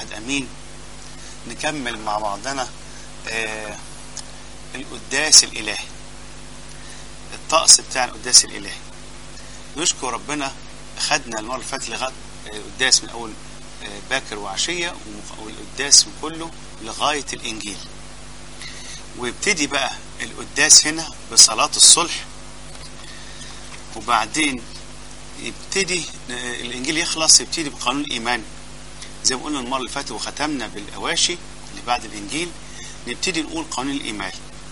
واحد امين. نكمل مع بعضنا القداس الالهي، الطقس بتاع القداس الالهي. نشكر ربنا، خدنا المره اللي فاتت لغايه القداس من اول باكر وعشيه، والقداس من كله لغايه الانجيل. ويبتدي بقى القداس هنا بصلاه الصلح، وبعدين يبتدي الانجيل يخلص، يبتدي بقانون الايمان زي ما قلنا المره اللي فاتت، وختمنا بالاواشي اللي بعد الانجيل. نبتدي نقول قانون الايمان.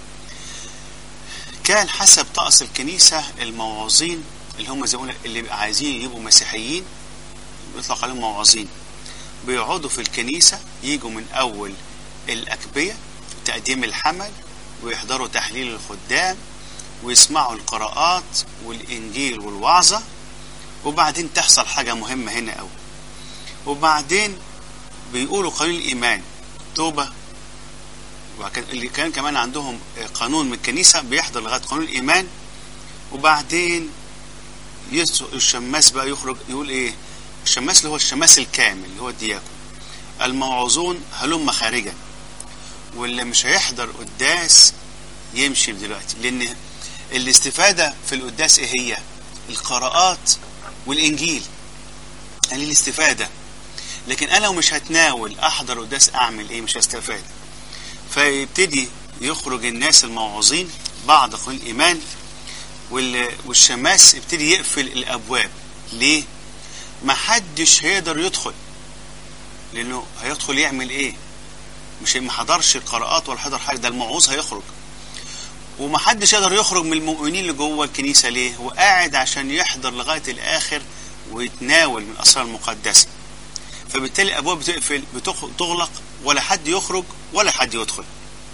كان حسب طقس الكنيسه الموعظين اللي هم زي ما قلنا اللي عايزين يبقوا مسيحيين بيطلق عليهم موعظين، بيقعدوا في الكنيسه، يجوا من اول الاكبيه تقديم الحمل، ويحضروا تحليل الخدام، ويسمعوا القراءات والانجيل والوعظه. وبعدين تحصل حاجه مهمه هنا قوي، وبعدين بيقولوا قانون الايمان، توبه. اللي كان كمان عندهم قانون من الكنيسه بيحضر لغايه قانون الايمان. وبعدين الشماس بقى يخرج يقول ايه؟ الشماس اللي هو الشماس الكامل اللي هو الدياكون. الموعظون هلم خارجا، واللي مش هيحضر قداس يمشي دلوقتي، لان الاستفاده في القداس ايه هي؟ القراءات والانجيل، يعني الاستفاده. لكن انا لو مش هتناول احضر قداس اعمل ايه؟ مش هستفاد. فيبتدي يخرج الناس الموعظين بعد قانون الايمان، والشماس يبتدي يقفل الابواب. ليه؟ ما حدش هيقدر يدخل، لانه هيدخل يعمل ايه؟ مش ما حضرش القراءات ولا حضر حاجه، ده الموعوظ هيخرج. وما حدش يقدر يخرج من المؤمنين اللي جوه الكنيسه. ليه؟ هو قاعد عشان يحضر لغايه الاخر ويتناول من الاسرار المقدسه. فبالتالي الابواب بتقفل، بتغلق، ولا حد يخرج ولا حد يدخل.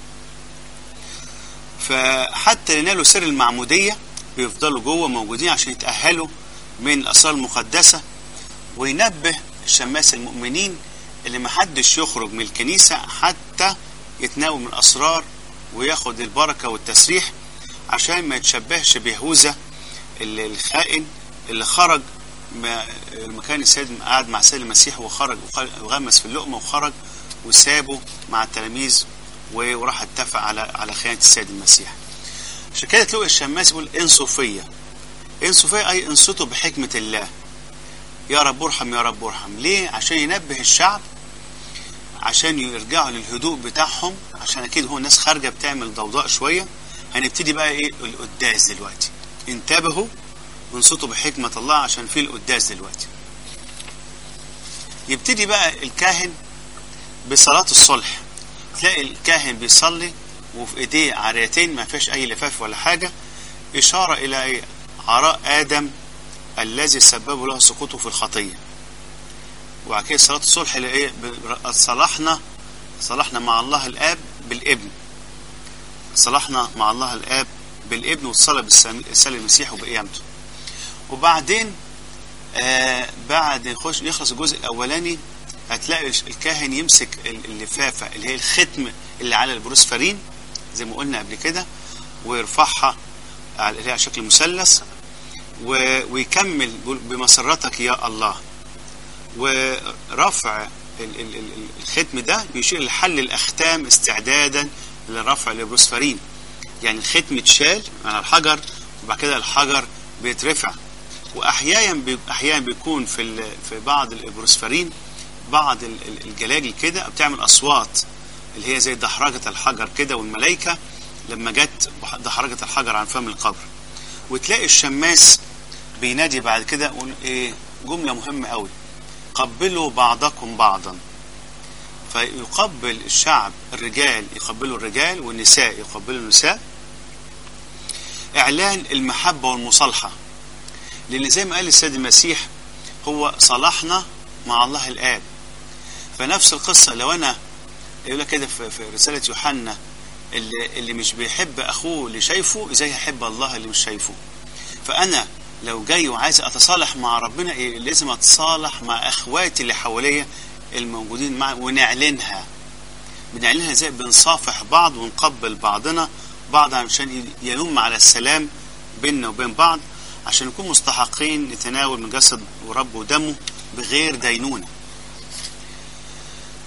فحتى ينالوا سر المعموديه بيفضلوا جوه موجودين عشان يتاهلوا من الاسرار المقدسه. وينبه الشماس المؤمنين اللي ما حدش يخرج من الكنيسه حتى يتناول من الاسرار وياخد البركه والتسريح، عشان ما يتشبهش بيهوذا الخائن اللي خرج لما كان السيد قاعد مع السيد المسيح، وخرج وغمس في اللقمه وخرج وسابه مع التلاميذ وراح اتفق على خيانه السيد المسيح. عشان كده تلاقوا الشماس يقول انصوا فيا. انصوا فيا اي انصتوا بحكمه الله. يا رب ارحم يا رب ارحم. ليه؟ عشان ينبه الشعب، عشان يرجعوا للهدوء بتاعهم، عشان اكيد هو الناس خارجه بتعمل ضوضاء شويه. هنبتدي بقى ايه؟ القداس دلوقتي. انتبهوا وانصتوا بحكمه الله عشان في القداس دلوقتي. يبتدي بقى الكاهن بصلاه الصلح. تلاقي الكاهن بيصلي وفي ايديه عريتين ما فيش اي لفاف ولا حاجه، اشاره الى ايه؟ عراء ادم الذي سبب له سقوطه في الخطيه. وبعد كده صلاه الصلح اللي ايه؟ صلحنا مع الله الاب بالابن. صلحنا مع الله الاب بالابن، والصلاه بالسيد المسيح وبقيامته. وبعدين بعد يخلص الجزء الاولاني، هتلاقي الكاهن يمسك اللفافه اللي هي الختم اللي على البروسفرين زي ما قلنا قبل كده، ويرفعها على شكل مثلث، ويكمل بمسرتك يا الله. ورفع الختم ده بيشير لحل الاختام استعدادا لرفع البروسفرين. يعني الختم اتشال على الحجر، وبعد كده الحجر بيترفع. واحيانا بيكون في بعض البروسفرين بعض الجلاجل كده بتعمل اصوات اللي هي زي دحرجه الحجر كده، والملائكه لما جت دحرجه الحجر عن فم القبر. وتلاقي الشماس بينادي بعد كده يقول ايه؟ جمله مهمه قوي: قبلوا بعضكم بعضا. فيقبل الشعب، الرجال يقبلوا الرجال والنساء يقبلوا النساء، اعلان المحبه والمصالحه. لان زي ما قال السيد المسيح هو صالحنا مع الله الاب. فنفس القصه لو انا يقول لك كده في رساله يوحنا، اللي مش بيحب اخوه اللي شايفه ازاي هيحب الله اللي مش شايفه. فانا لو جاي وعايز اتصالح مع ربنا، لازم اتصالح مع اخواتي اللي حواليا الموجودين معي، ونعلنها. بنعلنها ازاي؟ بنصافح بعض ونقبل بعضنا بعض عشان ينم على السلام بيننا وبين بعض، عشان نكون مستحقين نتناول من جسد ورب ودمه بغير دينونة.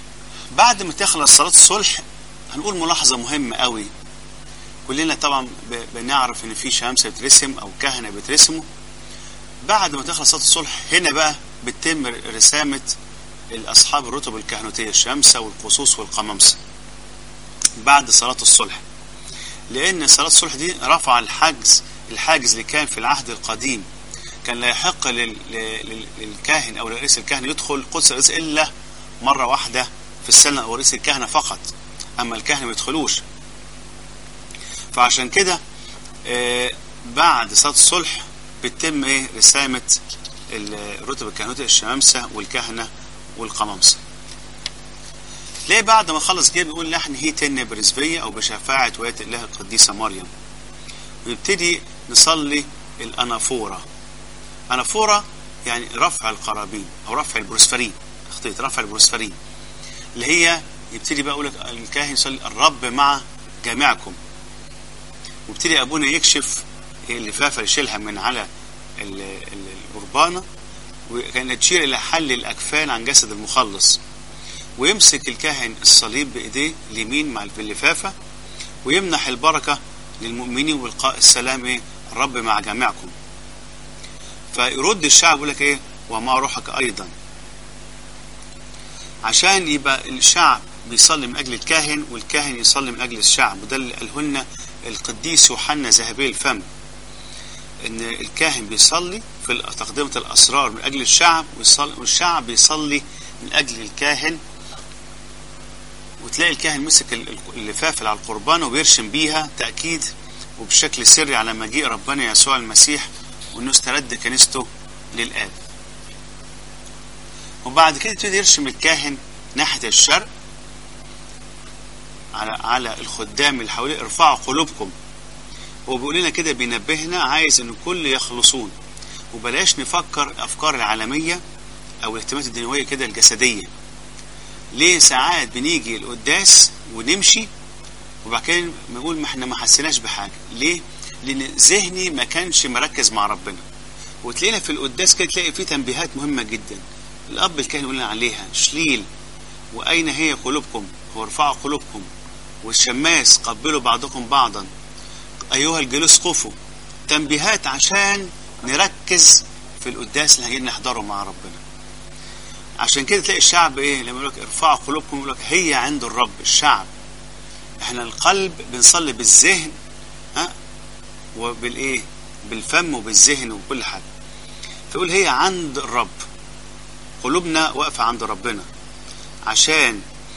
بعد ما تخلص صلاة الصلح هنقول ملاحظة مهمة قوي. كلنا طبعا بنعرف ان في شمامسة بترسم او كهنة بترسموا. بعد ما تخلص صلاة الصلح هنا بقى بتتم رسامة اصحاب الرتب الكهنوتية، الشمامسة والقصوص والقمامسة بعد صلاة الصلح، لان صلاة الصلح دي رفع الحاجز اللي كان في العهد القديم. كان لا يحق للكاهن او لرئيس الكهنة يدخل قدس الرئيس الا مرة واحدة في السنة، او رئيس الكهنة فقط، اما الكهنة ما يدخلوش. فعشان كده بعد صلاة الصلح بتتم رسامة الرتب الكهنوتية، الشمامسة والكهنة والقمامسة. ليه بعد ما خلص جه بيقول لحن هيتن برزبية او بشفاعة ولاية الله القديسة مريم، ويبتدي نصلي الأنافورة. أنافورة يعني رفع القرابين او رفع البروسفرين، رفع البروسفرين، اللي هي يبتدي بقى يقول لك الكاهن يصلي الرب مع جميعكم، وابتدي ابونا يكشف اللفافه اللي يشيلها من على القربانه، وكانت تشير الى حل الاكفان عن جسد المخلص، ويمسك الكاهن الصليب بايديه اليمين مع اللفافه، ويمنح البركه للمؤمنين والقاء السلام الرب مع جميعكم. فيرد الشعب يقول لك ومع روحك ايضا، عشان يبقى الشعب بيصلي من اجل الكاهن والكاهن يصلي من اجل الشعب. وده اللي قاله لنا القديس يوحنا ذهبي الفم، ان الكاهن بيصلي في تقدمة الاسرار من اجل الشعب، والشعب بيصلي من اجل الكاهن. وتلاقي الكاهن مسك اللفافة اللي على القربان وبيرشم بيها تأكيد وبشكل سري على مجيء ربنا يسوع المسيح، وانه استرد كنيسته للآب. وبعد كده يبتدي يرشم الكاهن ناحية الشرق على الخدام اللي حواليه، ارفعوا قلوبكم. هو بيقول لنا كده، بينبهنا عايز ان الكل يخلصون، وبلاش نفكر الافكار العالمية او الاهتمامات الدنيوية كده الجسدية. ليه ساعات بنيجي القداس ونمشي وبعد كده بنقول ما احنا ما حسيناش بحاجة؟ ليه؟ لان ذهني ما كانش مركز مع ربنا. وتلاقينا في القداس كده تلاقي فيه تنبيهات مهمة جدا الاب الكاهن يقول لنا عليها، شليل واين هي قلوبكم، وارفعوا قلوبكم، والشماس قبلوا بعضكم بعضا، ايها الجلوس قفوا. تنبيهات عشان نركز في القداس اللي هنجي نحضره مع ربنا. عشان كده تلاقي الشعب لما يقول لك ارفعوا قلوبكم يقول لك هي عند الرب. الشعب احنا القلب بنصلي بالذهن بالفم وبالذهن وكل حاجه، فيقول هي عند الرب، قلوبنا واقفه عند ربنا، عشان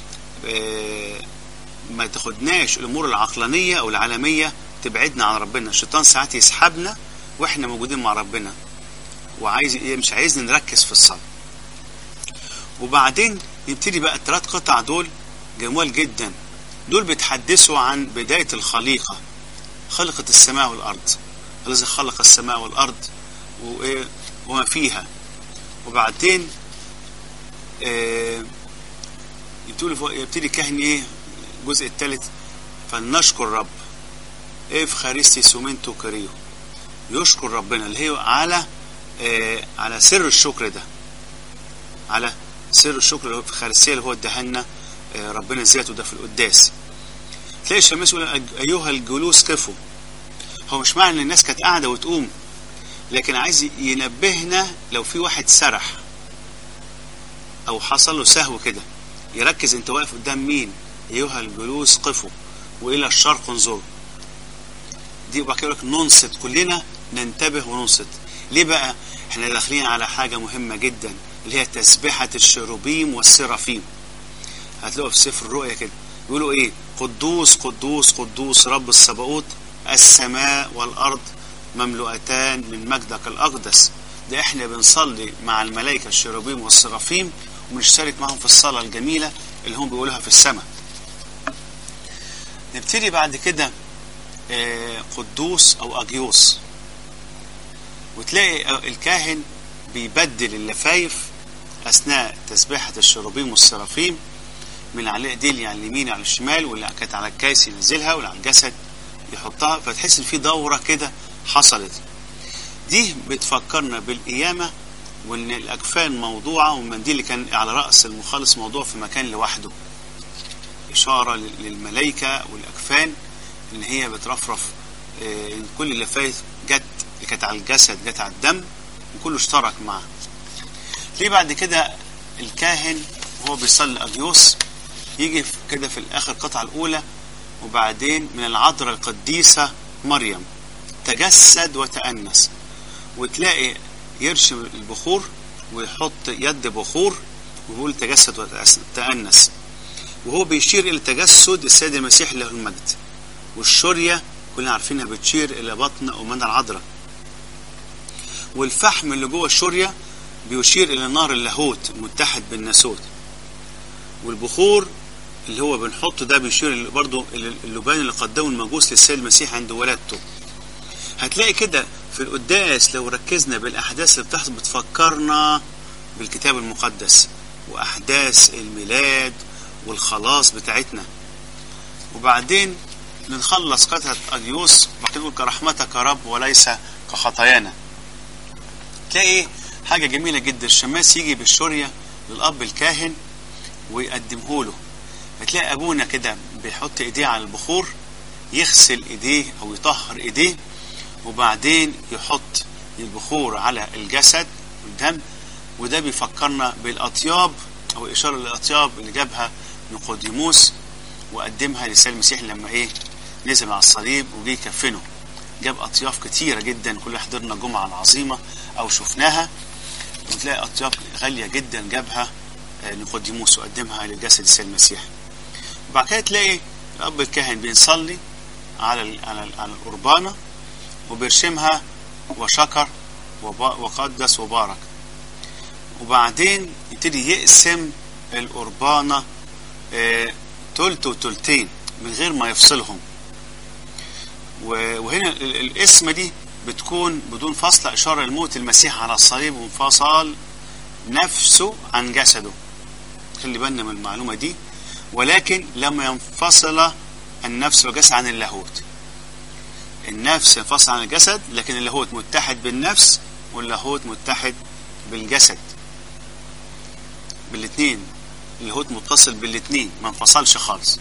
ما تاخدناش الامور العقلانيه او العالميه تبعدنا عن ربنا. الشيطان ساعات يسحبنا واحنا موجودين مع ربنا، وعايز مش عايزنا نركز في الصلاه. وبعدين يبتدي بقى الثلاث قطع دول جمال جدا. دول بيتحدثوا عن بدايه الخليقه، خلقه السماء والارض، الذي خلق السماء والارض وما فيها. وبعدين يبتدي كهن الجزء الثالث، فلنشكر رب افخارستي سومنتو كريو، يشكر ربنا، اللي هي على سر الشكر ده، على سر الشكر اللي هو افخارستيا اللي هو ادهنا ربنا ذاته ده في القداس. تلاقي الشماس يقول ايها الجلوس قفوا. هو مش معنى ان الناس كانت قاعده وتقوم، لكن عايز ينبهنا لو في واحد سرح او حصل له سهو كده، يركز انت واقف قدام مين. ايها الجلوس قفوا والى الشرق انظروا. دي بقى كده ننصت، كلنا ننتبه وننصت. ليه بقى؟ احنا داخلين على حاجه مهمه جدا اللي هي تسبحه الشروبيم والسرافيم. هتلاقوا في سفر الرؤيا كده بيقولوا قدوس قدوس قدوس رب الصباؤوت، السماء والارض مملوءتان من مجدك الاقدس. ده احنا بنصلي مع الملائكه الشروبيم والسرافيم، وبنشترك معهم في الصلاه الجميله اللي هم بيقولوها في السماء. نبتدي بعد كده قدوس او اجيوس، وتلاقي الكاهن بيبدل اللفايف اثناء تسبيحه الشروبيم والسرافيم، من على ايديه على اليمين على الشمال، واللي كانت على الكاس ينزلها، واللي على الجسد يحطها، فتحس ان في دوره كده حصلت. دي بتفكرنا بالقيامه، وان الاكفان موضوعه، والمنديل اللي كان على راس المخلص موضوع في مكان لوحده. إشارة للملائكة والأكفان إن هي بترفرف، إن كل اللفايف جت اللي كانت على الجسد جت على الدم وكله اشترك معه. ليه بعد كده الكاهن وهو بيصلي أجيوس يجي كده في الآخر القطعة الأولى وبعدين من العذراء القديسة مريم تجسد وتأنس، وتلاقي يرشم البخور ويحط يد بخور ويقول تجسد وتأنس، وهو بيشير إلى تجسد السيد المسيح له المجد. والشورية كلنا عارفينها بتشير إلى بطن أمنا العذراء، والفحم اللي جوه الشورية بيشير إلى نار اللاهوت متحد بالناسوت، والبخور اللي هو بنحطه ده بيشير برضه اللبان اللي قدمه المجوس للسيد المسيح عند ولادته. هتلاقي كده في القداس لو ركزنا بالأحداث اللي بتحصل بتفكرنا بالكتاب المقدس وأحداث الميلاد والخلاص بتاعتنا. وبعدين نخلص قطعة أجيوس وبعدين نقول كرحمتك يا رب وليس كخطايانا. تلاقي حاجة جميلة جدا، الشماس يجي بالشورية للأب الكاهن ويقدمه له، هتلاقي أبونا كده بيحط إيديه على البخور يغسل إيديه أو يطهر إيديه، وبعدين يحط البخور على الجسد والدم، وده بيفكرنا بالأطياب أو إشارة للأطياب اللي جابها نيقوديموس وقدمها للسيد المسيح لما نزل على الصليب وجي يكفنه. جاب أطياف كتيرة جدا، كل حضرنا الجمعة العظيمة أو شفناها، وتلاقي أطياف غالية جدا جابها نيقوديموس وقدمها للجسد السيد المسيح. وبعد كده تلاقي الأب الكاهن بيصلي على القربانة وبيرشمها وشكر وقدس وبارك، وبعدين يبتدي يقسم القربانة تلت وتلتين من غير ما يفصلهم. وهنا القسمة دي بتكون بدون فصل، إشارة لموت المسيح على الصليب وانفصال نفسه عن جسده. خلي بالنا من المعلومة دي. ولكن لما ينفصل النفس والجسد عن اللاهوت، النفس ينفصل عن الجسد لكن اللاهوت متحد بالنفس واللاهوت متحد بالجسد، بالاثنين. اللاهوت متصل بالاثنين ما انفصلش خالص.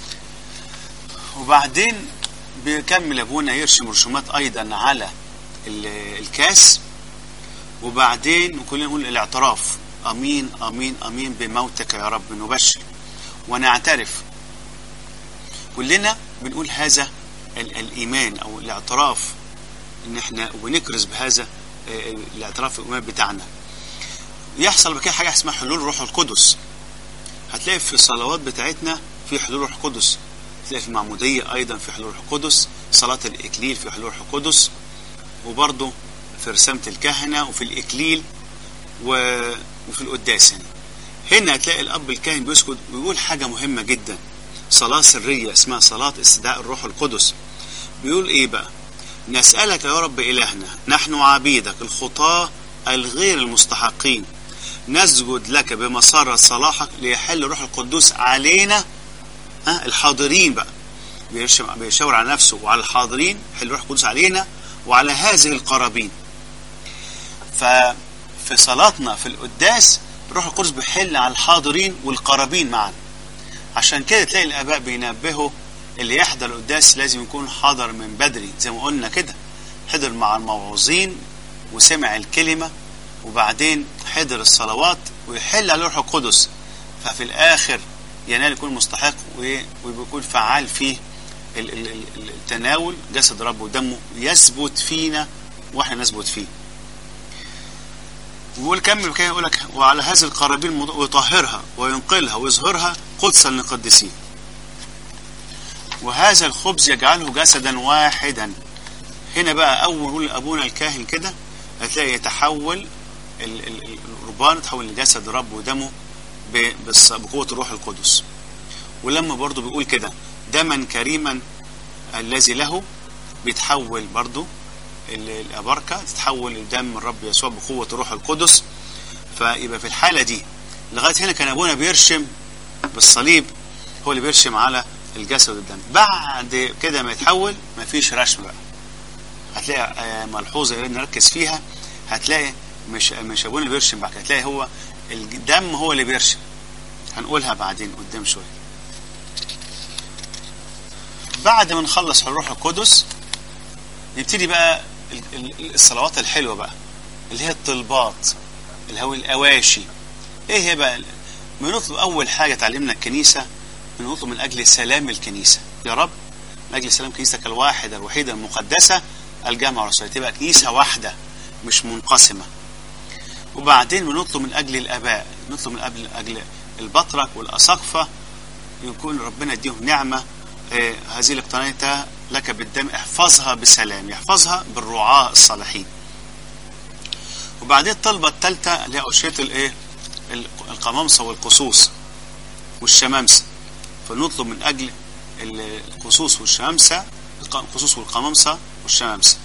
وبعدين بيكمل ابونا يرشم رسومات ايضا على الكاس، وبعدين كلنا نقول الاعتراف امين امين امين بموتك يا رب نبشر ونعترف. كلنا بنقول هذا الايمان او الاعتراف، ان احنا ونكرز بهذا الاعتراف الايمان بتاعنا. يحصل بكده حاجه اسمها حلول روح القدس. هتلاقي في الصلوات بتاعتنا في حلول روح القدس، هتلاقي في المعموديه ايضا في حلول روح القدس، صلاه الاكليل في حلول روح القدس، وبرضه في رسامه الكهنه وفي الاكليل وفي القداس. هنا هتلاقي الاب الكاهن بيسكت ويقول حاجه مهمه جدا، صلاه سريه اسمها صلاه استدعاء الروح القدس. بيقول ايه بقى؟ نسألك يا رب إلهنا نحن عبيدك الخطاة الغير المستحقين نسجد لك بمسارة صلاحك ليحل روح القدوس علينا. الحاضرين بقى بيشاور على نفسه وعلى الحاضرين، حل روح القدوس علينا وعلى هذه القرابين. ففي صلاتنا في القداس روح القدس بيحل على الحاضرين والقرابين معا. عشان كده تلاقي الآباء بينبهوا اللي يحضر القداس لازم يكون حاضر من بدري، زي ما قلنا كده، حضر مع الموعظين وسمع الكلمة وبعدين حضر الصلوات ويحل على روح القدس، ففي الآخر ينال يكون مستحق ويكون فعال فيه التناول جسد رب ودمه، يثبت فينا واحنا نثبت فيه. ويقول كمل كده يقول لك وعلى هذه القرابين ويطهرها وينقلها ويظهرها قدسا للقديسين، وهذا الخبز يجعله جسدا واحدا. هنا بقى اول يقول ابونا الكاهن كده هتلاقي يتحول القربان يتحول لجسد رب ودمه بقوة الروح القدس. ولما برضو بيقول كده دما كريما الذي له، بيتحول برضو الأبركة تتحول لدم الرب يسوع بقوة الروح القدس. فيبقى في الحالة دي لغاية هنا كان أبونا بيرشم بالصليب، هو اللي بيرشم على الجسد والدم. بعد كده ما يتحول ما فيش رشم بقى. هتلاقي ملحوظة اللي نركز فيها، هتلاقي مش أبونا اللي بيرشم بقى، هتلاقي هو الدم هو اللي بيرشم. هنقولها بعدين قدام شوية. بعد ما نخلص الروح القدس يبتدي بقى الصلوات الحلوة بقى اللي هي الطلبات، اللي هو الأواشي. ايه هي بقى؟ بنطلب اول حاجة تعلمنا الكنيسة، بنطلب من اجل سلام الكنيسة. يا رب من اجل سلام كنيستك الواحدة الوحيدة المقدسة الجامعة الرسولية، تبقى كنيسة واحدة مش منقسمة. وبعدين بنطلب من اجل الاباء، نطلب من اجل البطرك والاساقفة، يكون ربنا يديهم نعمة. هذه اللي اقتنيتها لك بالدم احفظها بسلام، يحفظها بالرعاة الصالحين. وبعدين الطلبة الثالثة اللي هي أوشية الايه؟ القمامسة والقصوص والشمامسة. فنطلب من أجل القصوص والشمامسة، القصوص والقمامسة والشمامسة.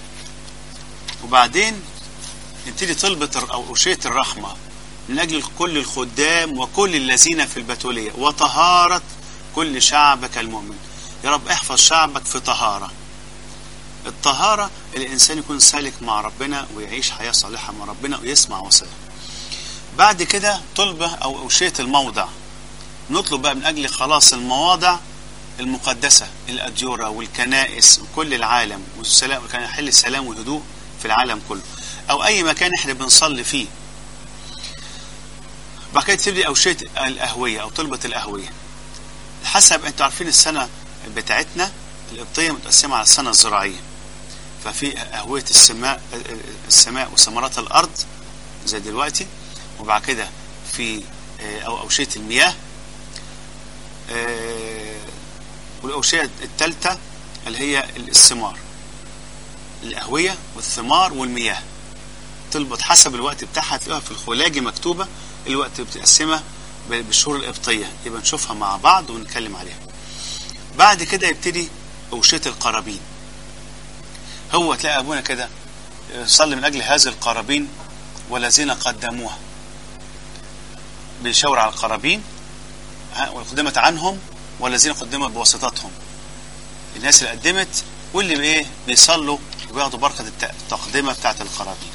وبعدين نبتدي طلبة أو أوشية الرحمة من أجل كل الخدام وكل الذين في البتولية، وطهارة كل شعبك المؤمن. يا رب احفظ شعبك في طهارة. الطهارة الإنسان يكون سالك مع ربنا ويعيش حياة صالحة مع ربنا ويسمع وصاياه. بعد كده طلبة أو أوشية الموضع، نطلب بقى من أجل خلاص المواضع المقدسة، الأديرة والكنائس وكل العالم، والسلام، كان يحل السلام والهدوء في العالم كله، أو أي مكان احنا بنصلي فيه. بعد كده تبدأ أوشية الأهوية أو طلبة الأهوية. حسب أنتوا عارفين السنة بتاعتنا القبطية متقسمة على السنة الزراعية، ففي أهوية السماء وثمرات الأرض زي دلوقتي، وبعد كده في أو أوشية المياه، والأوشية الثالثة اللي هي الثمار، الأهوية والثمار والمياه. تلبط حسب الوقت بتاعها، تلاقيها في الخلاجي مكتوبة الوقت بتقسمها بالشهور القبطية، يبقى نشوفها مع بعض ونتكلم عليها. بعد كده يبتدي أوشية القرابين. هو تلاقي أبونا كده يصلي من أجل هذه القرابين والذين قدموها، بيشاور على القرابين وقدمت عنهم والذين قدمت بواسطتهم، الناس اللي قدمت واللي بايه بيصلوا وبياخدوا بركة التقدمة بتاعت القرابين.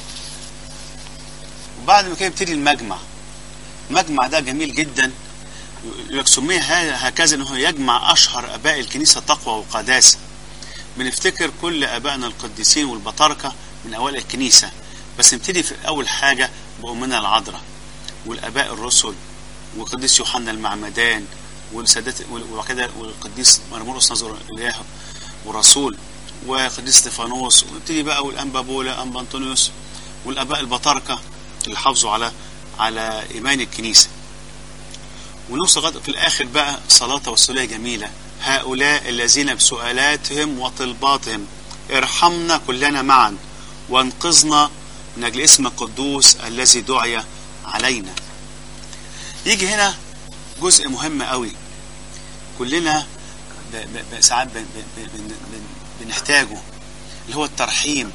وبعد ما كده يبتدي المجمع. المجمع ده جميل جدا، سميه هكذا انه يجمع اشهر اباء الكنيسة تقوى وقداسة. بنفتكر كل ابائنا القديسين والبطاركة من اوائل الكنيسة، بس نبتدي في اول حاجة بأمنا العذراء والاباء الرسل والقديس يوحنا المعمدان والسادات، وكده والقديس مرمورس نظر الاله ورسول، وقديس استفانوس، ونبتدي بقى والانبا بولا، انبا انطونيوس، والاباء البطاركة اللي حافظوا على ايمان الكنيسة. ونوصل في الاخر بقى صلاة توسلية جميلة: هؤلاء الذين بسؤالاتهم وطلباتهم ارحمنا كلنا معا وانقذنا من اجل اسم القدوس الذي دعي علينا. يجي هنا جزء مهم قوي كلنا ساعات بنحتاجه، اللي هو الترحيم.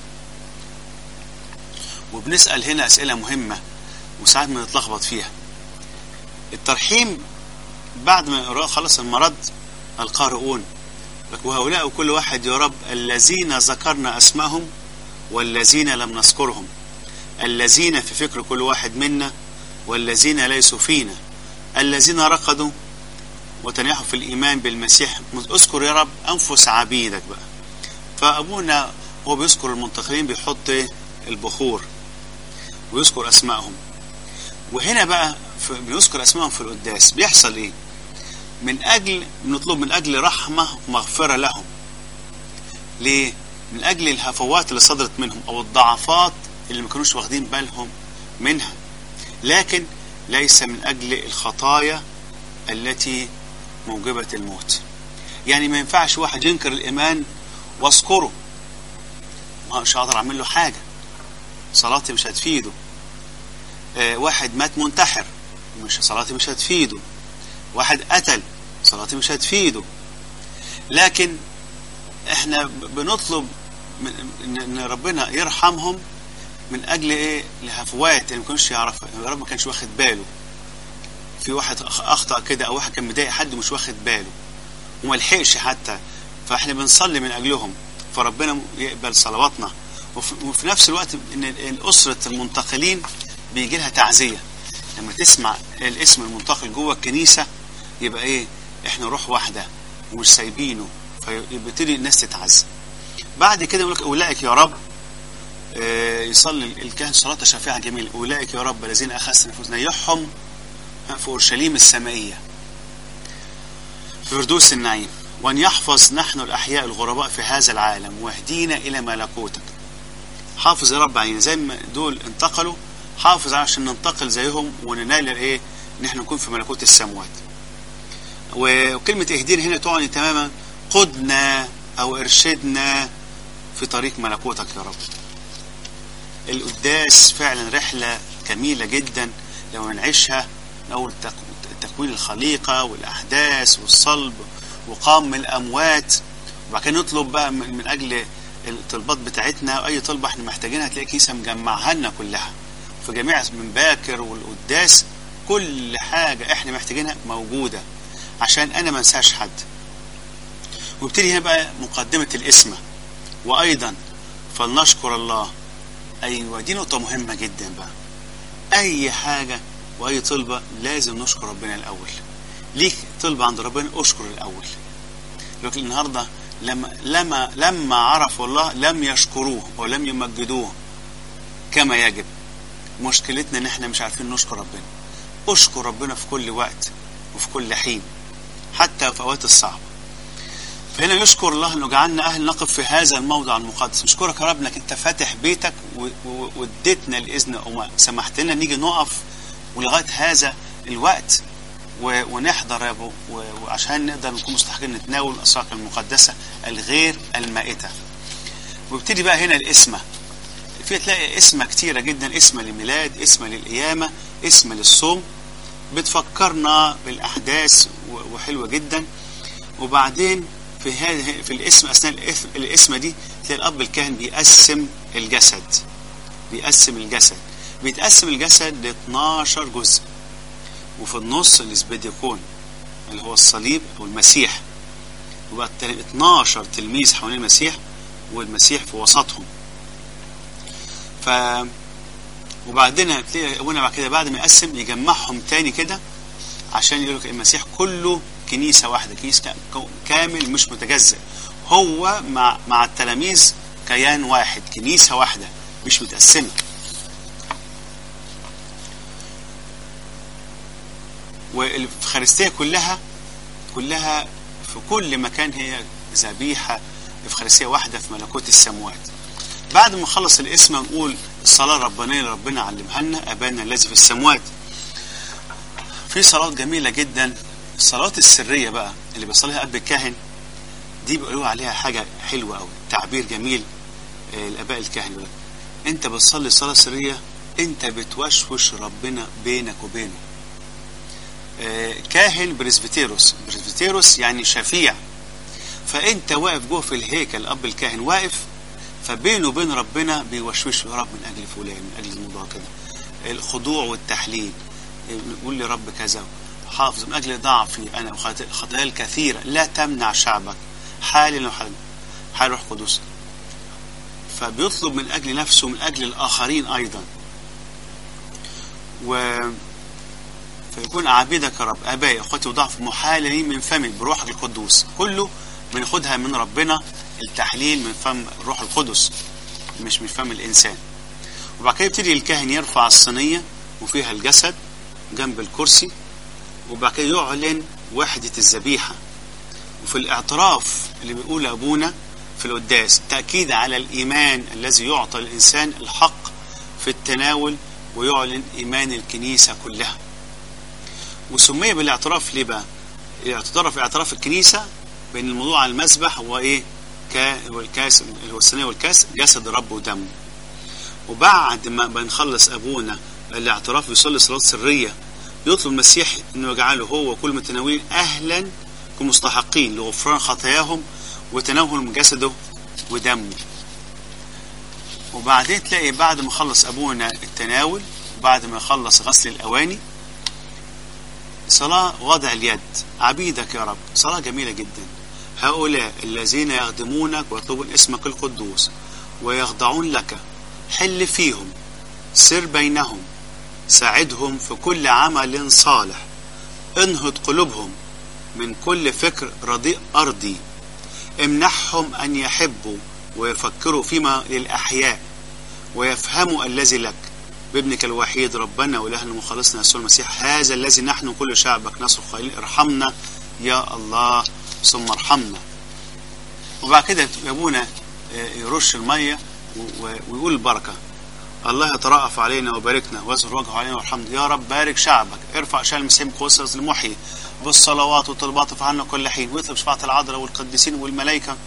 وبنسأل هنا أسئلة مهمة وساعات بنتلخبط فيها. الترحيم بعد ما خلص المرض القارئون لك: وهؤلاء كل واحد يا رب الذين ذكرنا أسمائهم والذين لم نذكرهم، الذين في فكر كل واحد منا والذين ليسوا فينا، الذين رقدوا وتنيحوا في الإيمان بالمسيح. اذكر يا رب أنفس عبيدك بقى. فأبونا هو بيذكر المنتقلين بيحط البخور ويذكر أسمائهم. وهنا بقى بيذكر أسمائهم في القداس. بيحصل إيه؟ بنطلب من أجل رحمة ومغفرة لهم. ليه؟ من أجل الهفوات اللي صدرت منهم أو الضعفات اللي ما كانوش واخدين بالهم منها، لكن ليس من أجل الخطايا التي موجبة الموت. يعني ما ينفعش واحد ينكر الإيمان واذكره، مش هقدر أعمل له حاجة، صلاتي مش هتفيده. واحد مات منتحر، صلاتي مش هتفيده. واحد قتل، صلاتي مش هتفيده. لكن احنا بنطلب ان ربنا يرحمهم من اجل ايه؟ الهفوات اللي ما كانش يعرفها، يا رب ما كانش واخد باله. في واحد اخطأ كده، او واحد كان مضايق حد مش واخد باله وما لحقش حتى، فاحنا بنصلي من اجلهم فربنا يقبل صلواتنا. وفي نفس الوقت ان اسرة المنتقلين بيجي لها تعزية لما تسمع الاسم المنتقل جوه الكنيسة، يبقى ايه؟ احنا روح واحدة ومش سايبينه، فيبتدي الناس تتعذب. بعد كده يقول لك أولئك يا رب، يصلي الكاهن صلاة شفيعة جميلة، أولئك يا رب الذين أخذت نفوسنا يحهم في أورشليم السمائية في فردوس النعيم، وأن يحفظ نحن الأحياء الغرباء في هذا العالم واهدينا إلى ملكوتك. حافظ يا رب علينا زي ما دول انتقلوا، حافظ عشان ننتقل زيهم وننال ايه، ان احنا نكون في ملكوت السماوات. وكلمة اهدينا هنا تعني تماما قدنا او ارشدنا في طريق ملكوتك يا رب. القداس فعلا رحلة جميلة جدا لو نعيشها، اول تكوين الخليقة والاحداث والصلب وقام من الاموات، وبعد كده نطلب بقى من اجل الطلبات بتاعتنا، اي طلبة احنا محتاجينها تلاقي كيسة مجمعها لنا كلها في جميع من باكر والقداس، كل حاجة احنا محتاجينها موجودة عشان انا ما انساش حد. وابتدي هنا بقى مقدمة الاسمة، وايضا فلنشكر الله. ايوه دي نقطة مهمة جدا بقى، اي حاجة واي طلبة لازم نشكر ربنا الاول. ليك طلبة عند ربنا اشكر الاول. لكن النهاردة لما عرفوا الله لم يشكروه ولم يمجدوه كما يجب. مشكلتنا ان احنا مش عارفين نشكر ربنا. اشكر ربنا في كل وقت وفي كل حين، حتى في اوقات الصعبة. فهنا يشكر الله انه جعلنا اهل نقف في هذا الموضع المقدس. نشكرك يا رب انك انت فاتح بيتك واديتنا الاذن وسمحت لنا نيجي نقف ولغايه هذا الوقت ونحضر يا ابو، وعشان نقدر نكون مستحقين نتناول الاسرار المقدسه الغير المائته. وابتدي بقى هنا الاسمه، في تلاقي اسمه كتيره جدا، اسمه للميلاد، اسمه للقيامه، اسمه للصوم، بتفكرنا بالاحداث وحلوه جدا. وبعدين في الاسم، اثناء الاسمه دي تلاقي الاب الكاهن بيقسم الجسد، بيتقسم الجسد ل 12 جزء، وفي النص الاسبديكون اللي هو الصليب او المسيح، وبقى 12 تلميذ حوالين المسيح والمسيح في وسطهم. وبعدين تلاقي ابونا بعد كده بعد ما يقسم يجمعهم تاني كده عشان يقول لك المسيح كله كنيسه واحده، كنيسه كامل مش متجزأ، هو مع التلاميذ كيان واحد، كنيسه واحده مش متقسمه. والإفخارستية كلها في كل مكان هي ذبيحة إفخارستية واحدة في ملكوت السماوات. بعد ما نخلص الاسم نقول الصلاة الربانية اللي ربنا علمها لنا، أبانا الذي في السماوات. في صلاة جميلة جدا، الصلاة السرية بقى اللي بيصليها أب الكاهن، دي بيقولوا عليها حاجة حلوة أوي، تعبير جميل. الآباء الكاهن يقول أنت بتصلي صلاة سرية، أنت بتوشوش ربنا بينك وبينه. كاهن بريسبيتيروس يعني شفيع، فانت واقف جوه في الهيكل، اب الكاهن واقف، فبينه وبين ربنا بيوشوش يا رب من اجل فلان، من اجل الموضوع كده، الخضوع والتحليل، يقول لي رب كذا، حافظ من اجل ضعفي انا وخطاياي الكثيره لا تمنع شعبك حال روح قدس. فبيطلب من اجل نفسه من اجل الاخرين ايضا. فيكون عبيدك يا رب، ابائي اخوتي وضعف محاللين من فمك بروحك القدوس. كله بناخدها من ربنا، التحليل من فم الروح القدس مش من فم الانسان. وبعد كده يبتدي الكاهن يرفع الصينيه وفيها الجسد جنب الكرسي، وبعد كده يعلن وحده الذبيحه. وفي الاعتراف اللي بيقول ابونا في القداس تاكيد على الايمان الذي يعطى الانسان الحق في التناول، ويعلن ايمان الكنيسه كلها. وسمي بالاعتراف ليه بقى؟ اعتراف الكنيسة بين الموضوع على المذبح هو ايه؟ والكاس اللي هو الصينية والكاس جسد الرب ودمه. وبعد ما بنخلص ابونا الاعتراف بيصلي صلاة سرية، يطلب المسيح انه يجعله هو وكل متناولين اهلا كمستحقين لغفران خطاياهم وتناول من جسده ودمه. وبعدين تلاقي بعد ما خلص ابونا التناول، وبعد ما يخلص غسل الاواني، صلاة وضع اليد، عبيدك يا رب، صلاة جميلة جدا. هؤلاء الذين يخدمونك ويطلبون اسمك القدوس ويخضعون لك، حل فيهم، سر بينهم، ساعدهم في كل عمل صالح، انهض قلوبهم من كل فكر رديء أرضي. امنحهم أن يحبوا ويفكروا فيما للأحياء ويفهموا الذي لك بابنك الوحيد ربنا وإلهنا ومخلصنا يسوع المسيح، هذا الذي نحن كل شعبك نصرخ قائلين ارحمنا يا الله ثم ارحمنا. وبعد كده ابونا يرش المية ويقول البركة. الله يترأف علينا وباركنا ويظهر وجهه علينا وارحمنا. يا رب بارك شعبك، ارفع شأن المسيح بقوة المحيي بالصلوات والطلبات ارفع عنا كل حين، واطلب شفاعة العذراء والقديسين والملائكة.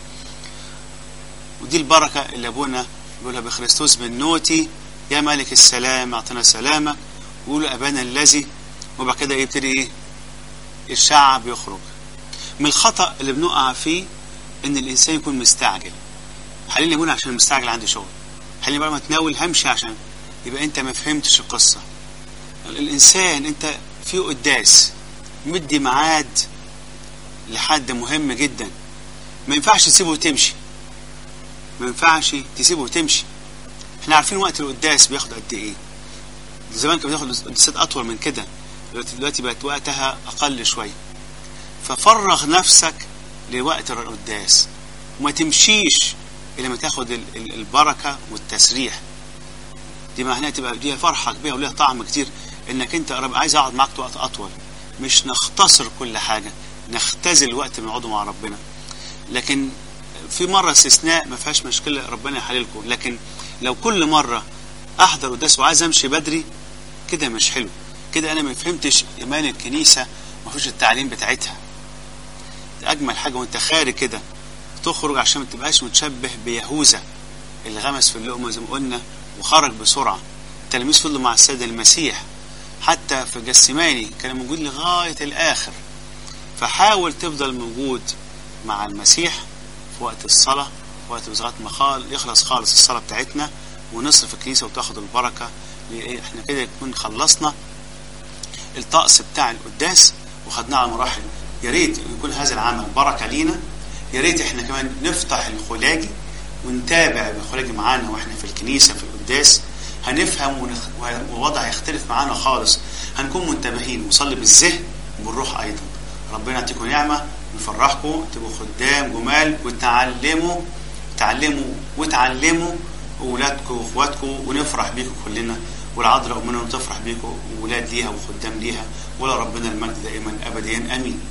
ودي البركة اللي ابونا يقولها بخريستوس بالنوتي يا ملك السلام اعطنا سلامك، ويقول أبانا الذي. وبعد كده يبتدي ايه؟ الشعب يخرج من الخطأ اللي بنقع فيه، ان الانسان يكون مستعجل. خليني اقول عشان مستعجل عندي شغل، خليني بقى ما اتناول همشي، عشان يبقى انت ما فهمتش القصة. الانسان انت في قداس مدي ميعاد لحد مهم جدا، ما ينفعش تسيبه وتمشي، ما ينفعش تسيبه وتمشي. احنا عارفين وقت القداس بياخد قد ايه. زمان كان بياخد قداسات اطول من كده، دلوقتي بقت وقتها اقل شويه. ففرغ نفسك لوقت القداس وما تمشيش الا ما تاخد البركه والتسريح. دي معناها تبقى دي فرحه كبيره وليها طعم كتير، انك انت عايز اقعد معاك وقت اطول، مش نختصر كل حاجه، نختزل وقت بنقعده مع ربنا. لكن في مره استثناء ما فيهاش مشكله، ربنا يحللكم. لكن لو كل مره احضر قداس وعايز امشي بدري كده مش حلو، كده انا ما فهمتش ايمان الكنيسه، ما فيش التعليم بتاعتها. اجمل حاجه وانت خارج كده تخرج عشان ما تبقاش متشبه بيهوذا اللي غمس في اللقمه زي ما قلنا وخرج بسرعه. التلاميذ فضلوا مع السيد المسيح حتى في جسماني، كان موجود لغايه الاخر. فحاول تفضل موجود مع المسيح في وقت الصلاه، في وقت لغايه ما يخلص خالص الصلاه بتاعتنا ونصرف الكنيسه وتاخد البركه. احنا كده نكون خلصنا الطقس بتاع القداس وخدناه على مراحل. يا ريت يكون هذا العمل بركه لينا. يا ريت احنا كمان نفتح الخلاجي ونتابع الخلاجي معانا واحنا في الكنيسه في القداس، هنفهم ووضع يختلف معانا خالص. هنكون منتبهين ونصلي بالذهن وبالروح ايضا. ربنا يعطيكم نعمه ويفرحكم، تبقوا خدام جمال وتعلموا اولادكم واخواتكم، ونفرح بيكم كلنا، والعذراء امنا تفرح بيكم، وولاد ليها وخدام ليها، ولا ربنا المجد دائما ابديا امين.